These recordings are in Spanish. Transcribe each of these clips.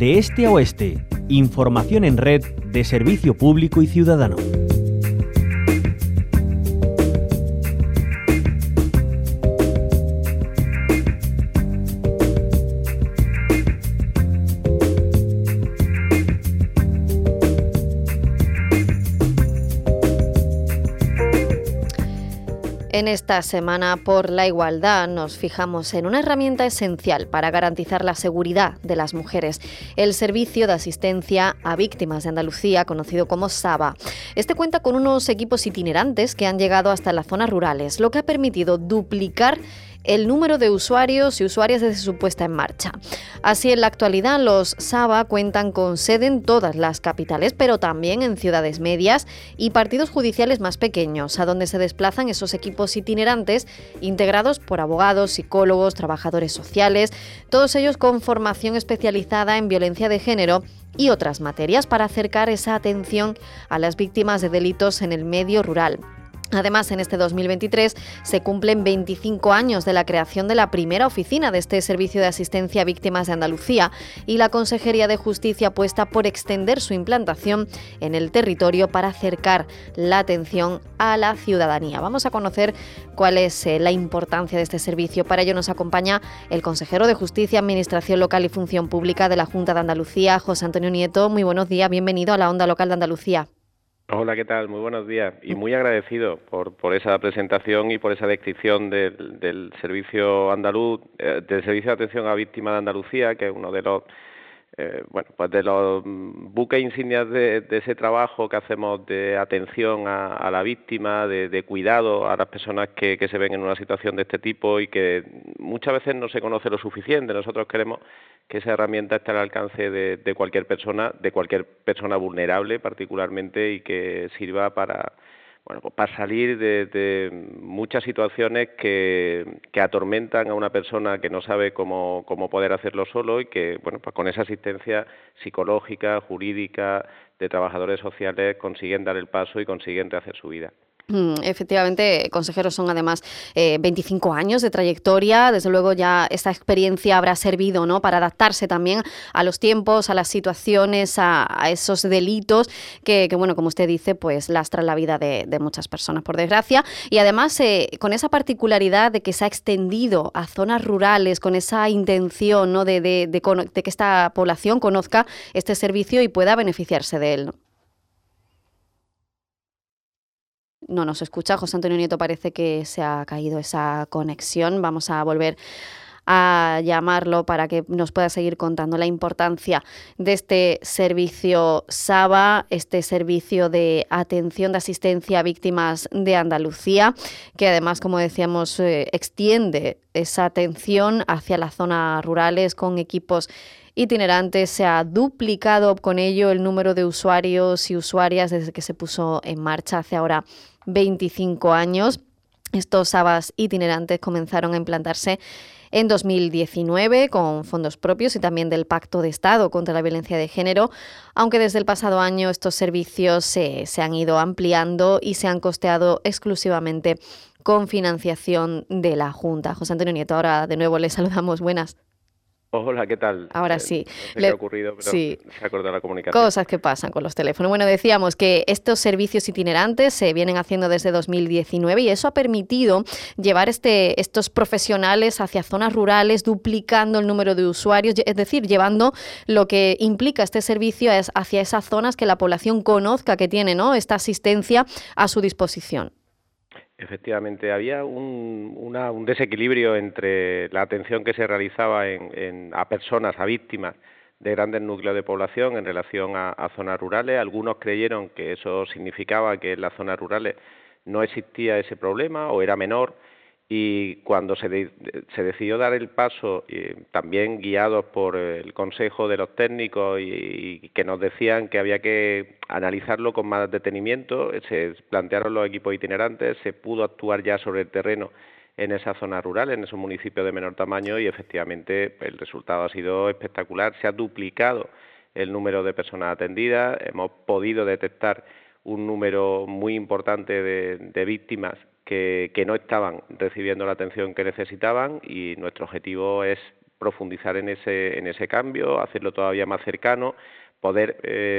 de este a oeste. Información en red de servicio público y ciudadano. En esta semana por la igualdad nos fijamos en una herramienta esencial para garantizar la seguridad de las mujeres, el Servicio de Asistencia a Víctimas de Andalucía, conocido como SAVA. Este cuenta con unos equipos itinerantes que han llegado hasta las zonas rurales, lo que ha permitido duplicar el número de usuarios y usuarias desde su puesta en marcha. Así, en la actualidad, los SAVA cuentan con sede en todas las capitales, pero también en ciudades medias y partidos judiciales más pequeños, a donde se desplazan esos equipos itinerantes integrados por abogados, psicólogos, trabajadores sociales, todos ellos con formación especializada en violencia de género y otras materias para acercar esa atención a las víctimas de delitos en el medio rural. Además, en este 2023 se cumplen 25 años de la creación de la primera oficina de este Servicio de Asistencia a Víctimas de Andalucía y la Consejería de Justicia apuesta por extender su implantación en el territorio para acercar la atención a la ciudadanía. Vamos a conocer cuál es la importancia de este servicio. Para ello nos acompaña el consejero de Justicia, Administración Local y Función Pública de la Junta de Andalucía, José Antonio Nieto. Muy buenos días, bienvenido a la Onda Local de Andalucía. Hola, ¿qué tal? Muy buenos días y muy agradecido por esa presentación y por esa descripción del servicio andaluz, del servicio de atención a víctimas de Andalucía, que es uno de los de los buques insignias de ese trabajo que hacemos de atención a la víctima, de cuidado a las personas que se ven en una situación de este tipo y que muchas veces no se conoce lo suficiente. Nosotros queremos que esa herramienta esté al alcance de cualquier persona vulnerable particularmente, y que sirva para salir de muchas situaciones que atormentan a una persona que no sabe cómo poder hacerlo solo, y que con esa asistencia psicológica, jurídica, de trabajadores sociales consiguen dar el paso y consiguen rehacer su vida. Efectivamente, consejeros, son además 25 años de trayectoria. Desde luego ya esta experiencia habrá servido, ¿no?, para adaptarse también a los tiempos, a las situaciones, a esos delitos que como usted dice, pues lastran la vida de muchas personas, por desgracia. Y además con esa particularidad de que se ha extendido a zonas rurales, con esa intención, ¿no?, de que esta población conozca este servicio y pueda beneficiarse de él, ¿no? No nos escucha José Antonio Nieto, parece que se ha caído esa conexión. Vamos a volver a llamarlo para que nos pueda seguir contando la importancia de este servicio SAVA, este servicio de atención de asistencia a víctimas de Andalucía, que además, como decíamos, extiende esa atención hacia las zonas rurales con equipos itinerantes. Se ha duplicado con ello el número de usuarios y usuarias desde que se puso en marcha hace ahora 25 años. Estos SAVAs itinerantes comenzaron a implantarse en 2019 con fondos propios y también del Pacto de Estado contra la Violencia de Género, aunque desde el pasado año estos servicios se han ido ampliando y se han costeado exclusivamente con financiación de la Junta. José Antonio Nieto, ahora de nuevo le saludamos. Buenas. Hola, ¿qué tal? Ahora sí. No sé qué ha ocurrido, pero sí, se ha cortado la comunicación. Cosas que pasan con los teléfonos. Bueno, decíamos que estos servicios itinerantes se vienen haciendo desde 2019 y eso ha permitido llevar estos profesionales hacia zonas rurales, duplicando el número de usuarios, es decir, llevando lo que implica este servicio hacia esas zonas que la población conozca que tiene, ¿no?, esta asistencia a su disposición. Efectivamente, había un desequilibrio entre la atención que se realizaba a personas, a víctimas de grandes núcleos de población en relación a zonas rurales. Algunos creyeron que eso significaba que en las zonas rurales no existía ese problema o era menor, y cuando se decidió dar el paso, también guiados por el consejo de los técnicos y que nos decían que había que analizarlo con más detenimiento, se plantearon los equipos itinerantes, se pudo actuar ya sobre el terreno en esas zonas rurales, en esos municipios de menor tamaño, y efectivamente el resultado ha sido espectacular. Se ha duplicado el número de personas atendidas, hemos podido detectar un número muy importante de víctimas que no estaban recibiendo la atención que necesitaban, y nuestro objetivo es profundizar en ese cambio, hacerlo todavía más cercano, poder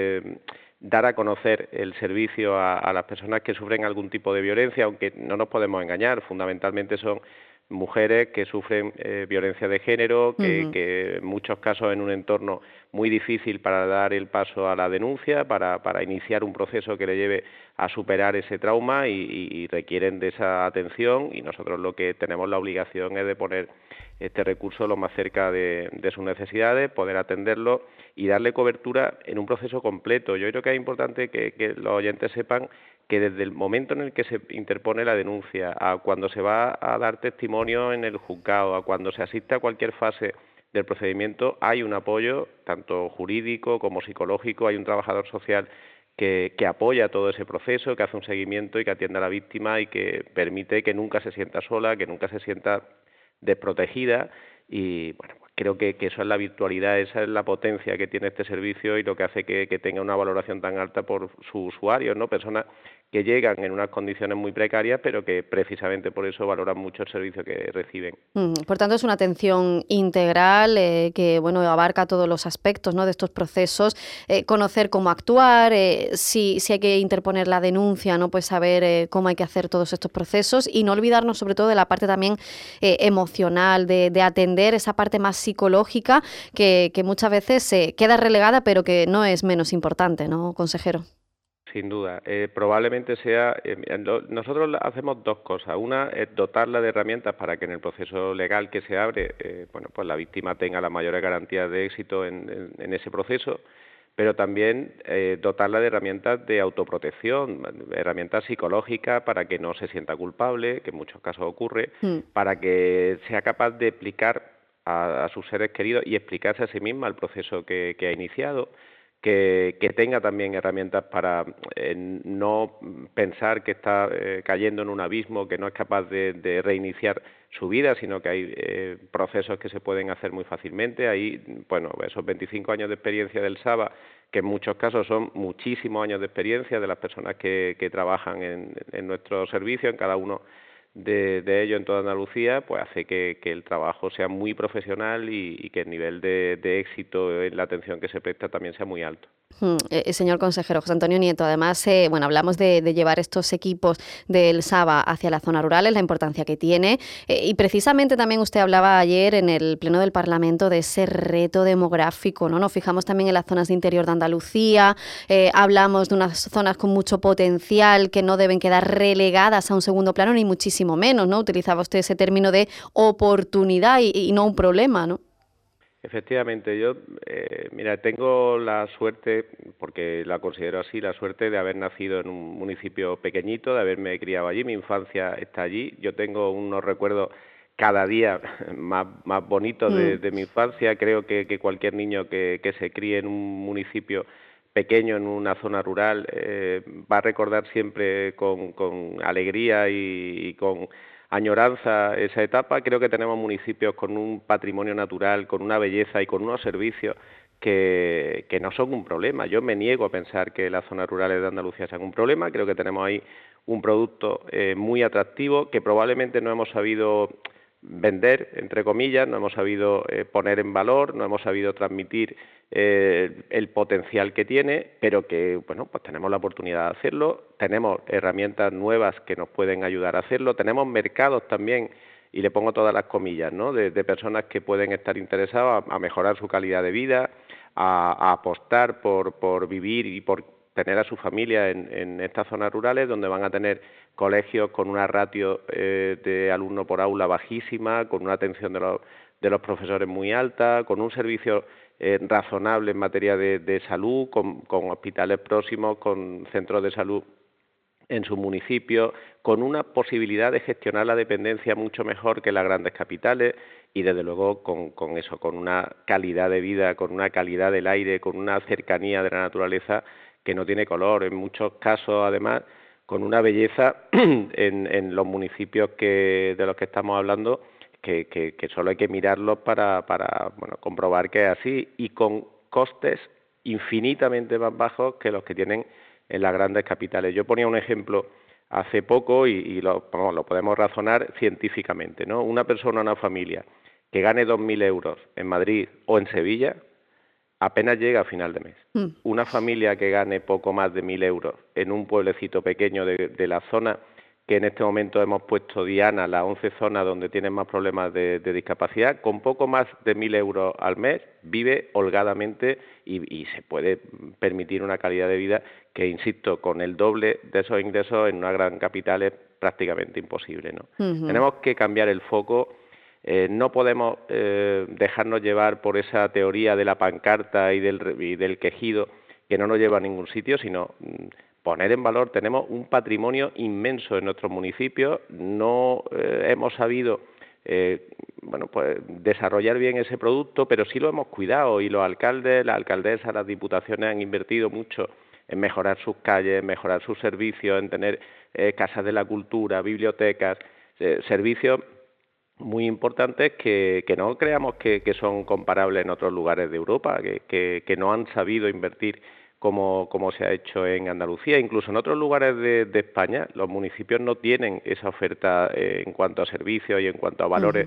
dar a conocer el servicio a las personas que sufren algún tipo de violencia, aunque no nos podemos engañar, fundamentalmente son mujeres que sufren violencia de género, que en muchos casos en un entorno muy difícil para dar el paso a la denuncia, para iniciar un proceso que le lleve a superar ese trauma y requieren de esa atención, y nosotros lo que tenemos la obligación es de poner este recurso lo más cerca de sus necesidades, poder atenderlo y darle cobertura en un proceso completo. Yo creo que es importante que los oyentes sepan que desde el momento en el que se interpone la denuncia, a cuando se va a dar testimonio en el juzgado, a cuando se asiste a cualquier fase del procedimiento, hay un apoyo tanto jurídico como psicológico, hay un trabajador social que apoya todo ese proceso, que hace un seguimiento y que atiende a la víctima y que permite que nunca se sienta sola, que nunca se sienta desprotegida. Y bueno, creo que eso es la virtualidad, esa es la potencia que tiene este servicio y lo que hace que tenga una valoración tan alta por sus usuarios, ¿no? Personas que llegan en unas condiciones muy precarias, pero que precisamente por eso valoran mucho el servicio que reciben. Por tanto, es una atención integral que bueno, abarca todos los aspectos, ¿no?, de estos procesos, conocer cómo actuar, si hay que interponer la denuncia, ¿no?, pues saber cómo hay que hacer todos estos procesos y no olvidarnos sobre todo de la parte también emocional, de atender esa parte más psicológica que muchas veces queda relegada, pero que no es menos importante, ¿no, consejero? Sin duda. Probablemente sea... nosotros hacemos dos cosas. Una es dotarla de herramientas para que en el proceso legal que se abre, pues la víctima tenga las mayores garantías de éxito en ese proceso, pero también dotarla de herramientas de autoprotección, herramientas psicológicas para que no se sienta culpable, que en muchos casos ocurre, para que sea capaz de explicar a sus seres queridos y explicarse a sí misma el proceso que ha iniciado, que tenga también herramientas para no pensar que está cayendo en un abismo, que no es capaz de reiniciar su vida, sino que hay procesos que se pueden hacer muy fácilmente. Ahí, bueno, esos 25 años de experiencia del SABA, que en muchos casos son muchísimos años de experiencia de las personas que trabajan en nuestro servicio, en cada uno de ellos en toda Andalucía, pues hace que el trabajo sea muy profesional y que el nivel de éxito en la atención que se presta también sea muy alto. Señor consejero José Antonio Nieto, además, bueno, hablamos de llevar estos equipos del SABA hacia las zonas rurales, la importancia que tiene, y precisamente también usted hablaba ayer en el Pleno del Parlamento de ese reto demográfico, ¿no? Nos fijamos también en las zonas de interior de Andalucía, hablamos de unas zonas con mucho potencial que no deben quedar relegadas a un segundo plano, ni muchísimo menos, ¿no? Utilizaba usted ese término de oportunidad y no un problema, ¿no? Efectivamente, yo, mira, tengo la suerte, porque la considero así, la suerte de haber nacido en un municipio pequeñito, de haberme criado allí, mi infancia está allí, yo tengo unos recuerdos cada día más bonitos de mi infancia. Creo que cualquier niño que se críe en un municipio pequeño, en una zona rural, va a recordar siempre con alegría y con añoranza esa etapa. Creo que tenemos municipios con un patrimonio natural, con una belleza y con unos servicios que no son un problema. Yo me niego a pensar que las zonas rurales de Andalucía sean un problema. Creo que tenemos ahí un producto muy atractivo que probablemente no hemos sabido vender, entre comillas, no hemos sabido poner en valor, no hemos sabido transmitir el potencial que tiene, pero que, bueno, pues tenemos la oportunidad de hacerlo, tenemos herramientas nuevas que nos pueden ayudar a hacerlo, tenemos mercados también, y le pongo todas las comillas, ¿no?, de personas que pueden estar interesadas a mejorar su calidad de vida, a apostar por vivir y por tener a su familia en estas zonas rurales, donde van a tener colegios con una ratio de alumno por aula bajísima, con una atención de los profesores muy alta, con un servicio razonable en materia de salud, con hospitales próximos, con centros de salud en su municipio, con una posibilidad de gestionar la dependencia mucho mejor que las grandes capitales y desde luego con eso, con una calidad de vida, con una calidad del aire, con una cercanía de la naturaleza que no tiene color, en muchos casos además con una belleza en los municipios de los que estamos hablando, que solo hay que mirarlos para bueno, comprobar que es así, y con costes infinitamente más bajos que los que tienen en las grandes capitales. Yo ponía un ejemplo hace poco y lo podemos razonar científicamente, ¿no? Una persona, una familia que gane 2.000 euros en Madrid o en Sevilla apenas llega a final de mes. Una familia que gane poco más de 1.000 euros en un pueblecito pequeño de la zona, que en este momento hemos puesto Diana, las 11 zonas donde tienen más problemas de discapacidad, con poco más de 1.000 euros al mes vive holgadamente y se puede permitir una calidad de vida que, insisto, con el doble de esos ingresos en una gran capital es prácticamente imposible, ¿no? Tenemos que cambiar el foco. No podemos dejarnos llevar por esa teoría de la pancarta y del quejido que no nos lleva a ningún sitio, sino poner en valor. Tenemos un patrimonio inmenso en nuestros municipios, no hemos sabido pues desarrollar bien ese producto, pero sí lo hemos cuidado, y los alcaldes, las alcaldesas, las diputaciones han invertido mucho en mejorar sus calles, en mejorar sus servicios, en tener casas de la cultura, bibliotecas, servicios muy importantes que no creamos que son comparables en otros lugares de Europa, que no han sabido invertir como se ha hecho en Andalucía. Incluso en otros lugares de España los municipios no tienen esa oferta en cuanto a servicios y en cuanto a valores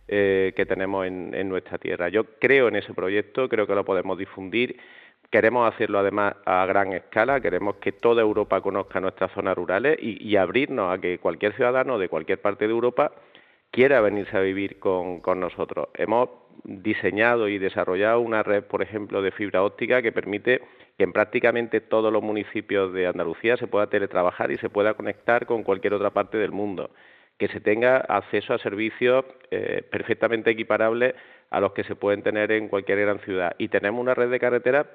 que tenemos en nuestra tierra. Yo creo en ese proyecto, creo que lo podemos difundir. Queremos hacerlo además a gran escala, queremos que toda Europa conozca nuestras zonas rurales y abrirnos a que cualquier ciudadano de cualquier parte de Europa quiera venirse a vivir con nosotros. Hemos diseñado y desarrollado una red, por ejemplo, de fibra óptica que permite que en prácticamente todos los municipios de Andalucía se pueda teletrabajar y se pueda conectar con cualquier otra parte del mundo, que se tenga acceso a servicios perfectamente equiparables a los que se pueden tener en cualquier gran ciudad. Y tenemos una red de carreteras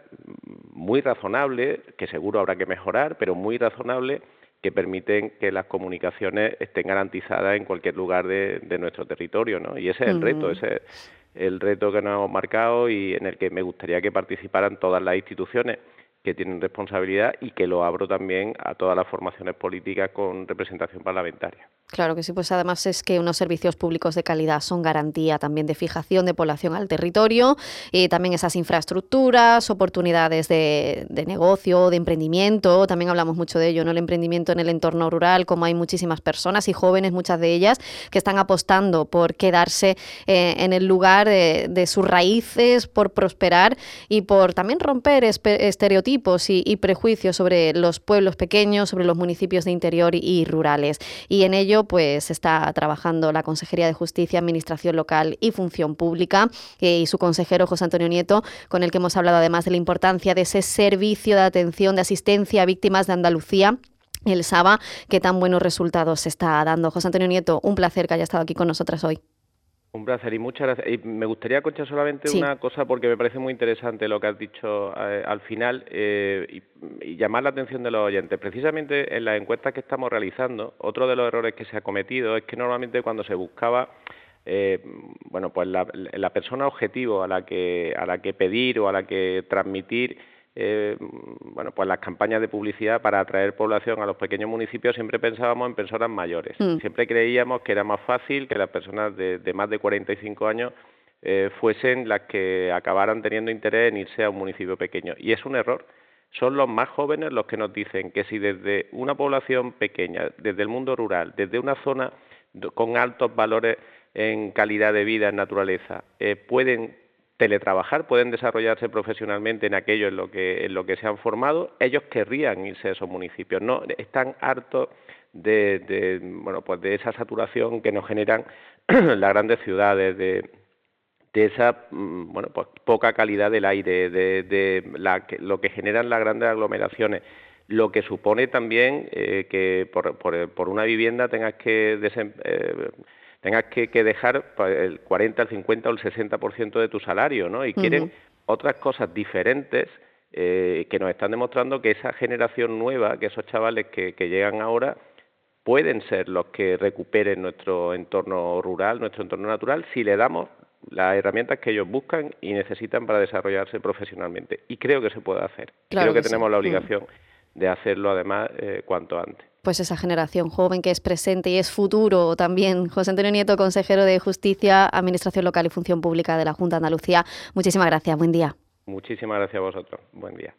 muy razonable, que seguro habrá que mejorar, pero muy razonable, que permiten que las comunicaciones estén garantizadas en cualquier lugar de nuestro territorio, ¿no? Y ese es el reto, ese es el reto que nos hemos marcado y en el que me gustaría que participaran todas las instituciones que tienen responsabilidad, y que lo abro también a todas las formaciones políticas con representación parlamentaria. Claro que sí, pues además es que unos servicios públicos de calidad son garantía también de fijación de población al territorio, y también esas infraestructuras, oportunidades de negocio, de emprendimiento. También hablamos mucho de ello, ¿no? El emprendimiento en el entorno rural, como hay muchísimas personas y jóvenes, muchas de ellas, que están apostando por quedarse en el lugar de sus raíces, por prosperar y por también romper estereotipos y prejuicios sobre los pueblos pequeños, sobre los municipios de interior y rurales. Y en ello pues está trabajando la Consejería de Justicia, Administración Local y Función Pública, y su consejero José Antonio Nieto, con el que hemos hablado además de la importancia de ese servicio de atención, de asistencia a víctimas de Andalucía, el SABA, que tan buenos resultados se está dando. José Antonio Nieto, un placer que haya estado aquí con nosotras hoy. Un placer y muchas gracias. Y me gustaría, Concha, solamente una cosa, porque me parece muy interesante lo que has dicho al final, y llamar la atención de los oyentes. Precisamente en las encuestas que estamos realizando, otro de los errores que se ha cometido es que normalmente cuando se buscaba pues la persona objetivo a la que pedir o a la que transmitir pues las campañas de publicidad para atraer población a los pequeños municipios, siempre pensábamos en personas mayores. Siempre creíamos que era más fácil que las personas de más de 45 años fuesen las que acabaran teniendo interés en irse a un municipio pequeño. Y es un error. Son los más jóvenes los que nos dicen que si desde una población pequeña, desde el mundo rural, desde una zona con altos valores en calidad de vida, en naturaleza, pueden teletrabajar, pueden desarrollarse profesionalmente en aquello en lo que se han formado, ellos querrían irse a esos municipios. No están hartos de esa saturación que nos generan las grandes ciudades, de esa poca calidad del aire, lo que generan las grandes aglomeraciones, lo que supone también que por una vivienda tengas que dejar el 40, el 50 o el 60% de tu salario, ¿no? Y quieren otras cosas diferentes que nos están demostrando que esa generación nueva, que esos chavales que llegan ahora, pueden ser los que recuperen nuestro entorno rural, nuestro entorno natural, si le damos las herramientas que ellos buscan y necesitan para desarrollarse profesionalmente. Y creo que se puede hacer. Claro, creo que tenemos la obligación de hacerlo, además, cuanto antes. Pues esa generación joven que es presente y es futuro también. José Antonio Nieto, consejero de Justicia, Administración Local y Función Pública de la Junta de Andalucía. Muchísimas gracias. Buen día. Muchísimas gracias a vosotros. Buen día.